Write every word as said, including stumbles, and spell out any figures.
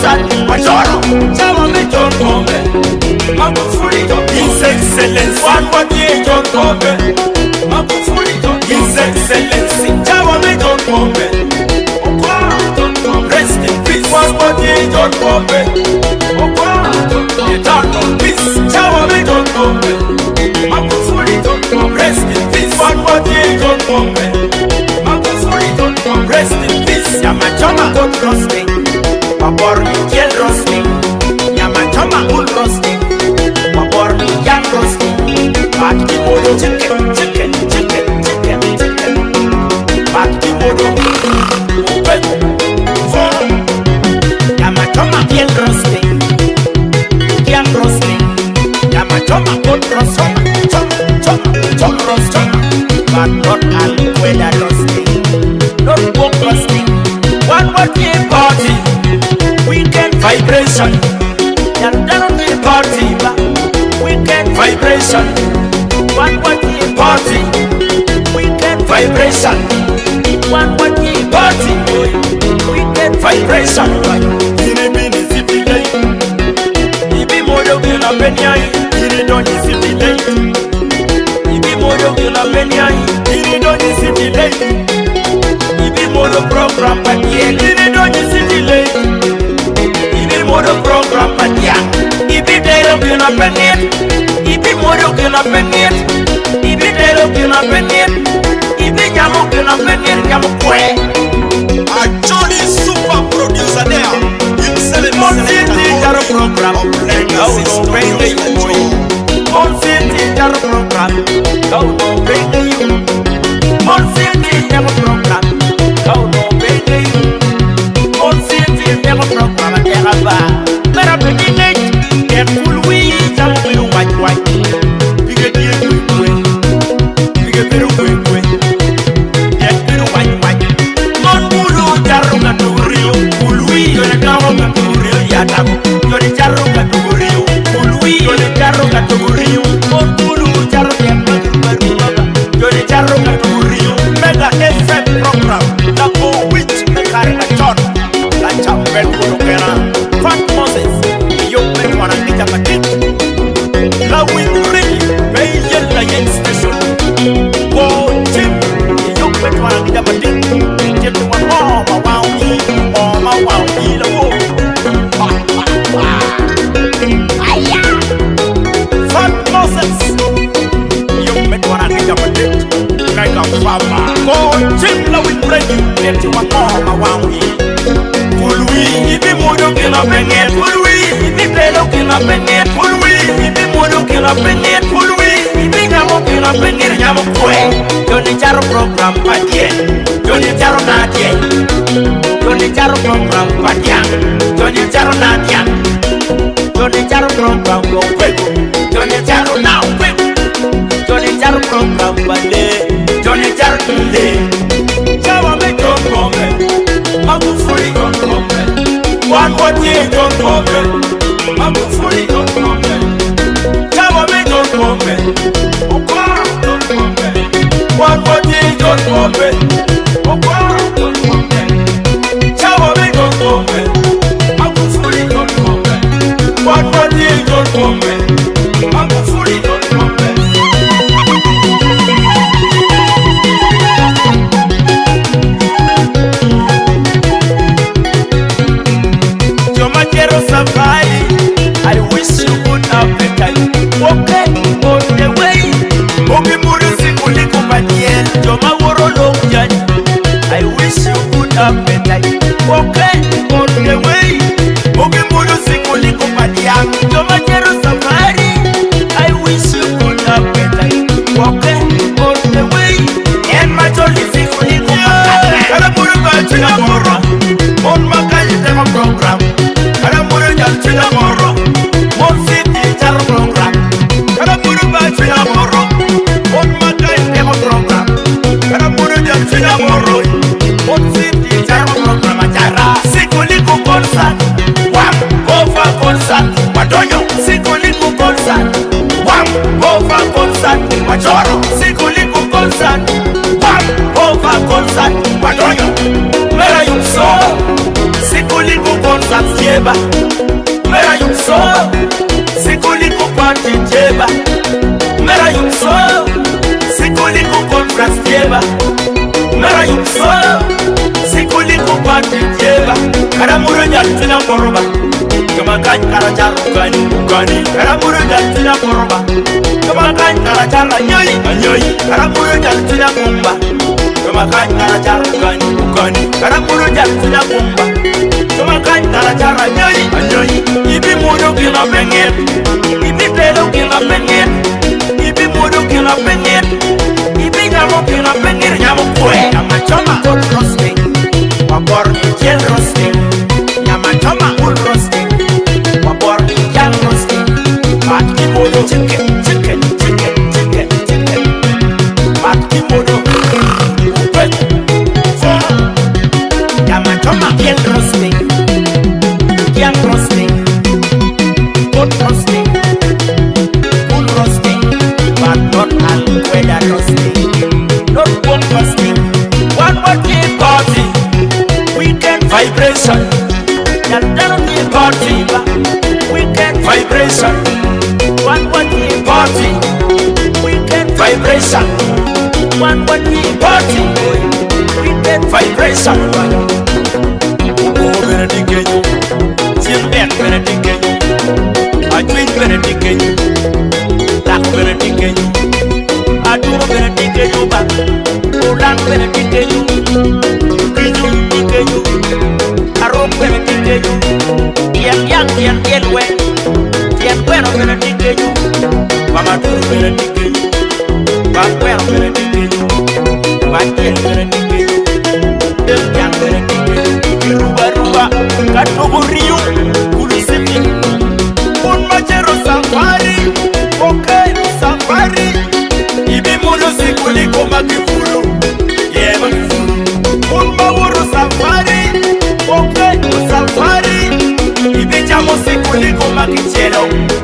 concert, Majoro, Chama me John Pombe, Magufuli, His Excellency, one more day John Pombe, Magufuli, His Excellency, Chama me John Pombe, rest in peace, one more day John Pombe, eternal peace, Chama me John Pombe, Magufuli, rest in peace, one more day John Pombe, Magufuli, rest in peace, Yamachoma got roasting, Waborni kill roasting, Yamachoma ul roasting, Waborni young roasting, Baki Modo chicken, chicken, chicken, chicken, chicken, Baki Modo, open, phone, Yamachoma kill roasting, young roasting, Yamachoma ul roasting, chom, chom, chom roasting, but not all weather roasting, not walk roasting, one more day party. Weekend vibration, and down the party, weekend vibration, one one party, weekend vibration, one one party, weekend vibration. Ini bini city light, ibi modo kila penyai, ini doni city light, ibi modo kila penyai, ini doni city light, ibi modo program pagi, ini doni city light. Modo program patia, ibi dero kina penit, ibi modo kina penit, ibi dero kina penit, ibi jamu kina penit, jamu kwe. A Johnny super producer there, himself Mon city jaro program, go no bring you boy. Mon city jaro program, go no bring you. Mon city jaro program, go no bring you. Mon city jaro program. Mera pekinge, get cool we, jam we white white. Bigger dear quick way, bigger better quick way. Get better white white. Mon bulu jarunga to Rio, cool we, you're a jarunga to Rio, Yadam. You're a jarunga to Rio, cool we, you're a jarunga to Rio. Mon bulu jarunga to Rio, you're a jarunga to Rio. Mega F M program, Napo which the caricature. Like a bed for Okera. Fat Moses, you make one and get a kid. Now we bring pay yellow yen station. Go, Jim, you make one and get a kid. Get one more, my wow, or my wow, either war. Fat Moses, you make one and get a kid. Make a farmer. Go, Jim, now we bring you. Get one more, my wow. Ibi modo kila penget, pulwi. Ibi pelo kila penget, pulwi. Ibi modo kila penget, pulwi. Ibi nyamo kila penget, nyamo kwe. Joni charo program patien, Joni charo natien, Joni charo program patian, Joni charo natien, Joni charo program go kwego, Joni charo now kwego, Joni charo program bale, Joni charo tule. Chama me John Pombe, Magufuli John Pombe. One more day, John Pombe. Magufuli John Pombe. Chama me John Pombe. Okwa John Pombe. One more day, John Pombe. Okwa John Pombe. Chama me John Pombe. Magufuli John Pombe. One more day, John Pombe. Magufuli John Pombe. Safari, I wish you would have been time. Okay, on the way. Obi Muru Sikuli Kumbadiel, Joma Woro Longjan. I wish you would have been time. Okay, on the way. Obi Muru Sikuli Kumbadiel, Joma Jero Safari. I wish you would have been time. Okay, on the way. And my jolly Sikuli Kumbadiel. Karamuru Bachina Moro. On my Kajitama program. China Moro, Mon City Charo program. Karamuru ba China Moro, Mon Makai Demo program. Karamuru jam China Moro, Mon City Charo program. Chara Sikuliku concert, Wam over concert. Madonyo Sikuliku concert, Wam over concert. Majoro Sikuliku concert, Wam over concert. Madonyo Mera Yumso Sikuliku concert. Jeba, mera yukso, sikuliko party Jeba, mera yukso, sikuliko conference Jeba, mera yukso, sikuliko party Jeba, karamuro nyatina koroba, kama kan karajar ukani ukani, karamuro nyatina koroba, kama kan karajar anyoi anyoi, karamuro nyatina kumba, kama kan karajar ukani ukani, karamuro nyatina kumba. Kama kan karajar anyoi anyoi, ibi mudo kila pengen, ibi pelo kila pengen, ibi mudo kila pengen, ibi nyamo kila pengen nyamo kue. Nyama choma hot roasting, wabor gel roasting, nyama choma hot roasting, wabor gel roasting, mat kimodo chicken chicken chicken chicken chicken, mat kimodo upe, nyama choma gel roasting. Young roasting, good roasting, good roasting, but not al-weather roasting, not one roasting, one working party, weekend vibration, yaldaruni party, weekend vibration, one working party, weekend vibration, one working party, weekend vibration. Oh, Benedict. Silver Benedict, a twin Benedict, black Benedict, a two Benedict, Ulan Benedict, Kiju Benedict, a rope Benedict, Yang Yang Yang Yelwe, Yang Bueno Benedict, Mamadu Benedict, Bagwell Benedict, Bagwell Benedict, Yang Benedict, Ruba Ruba, Katoburio. Kuliko makifuru, yeah makifuru. Kumba wuru safari, okay safari. Ibicha musi kuliko makichelo.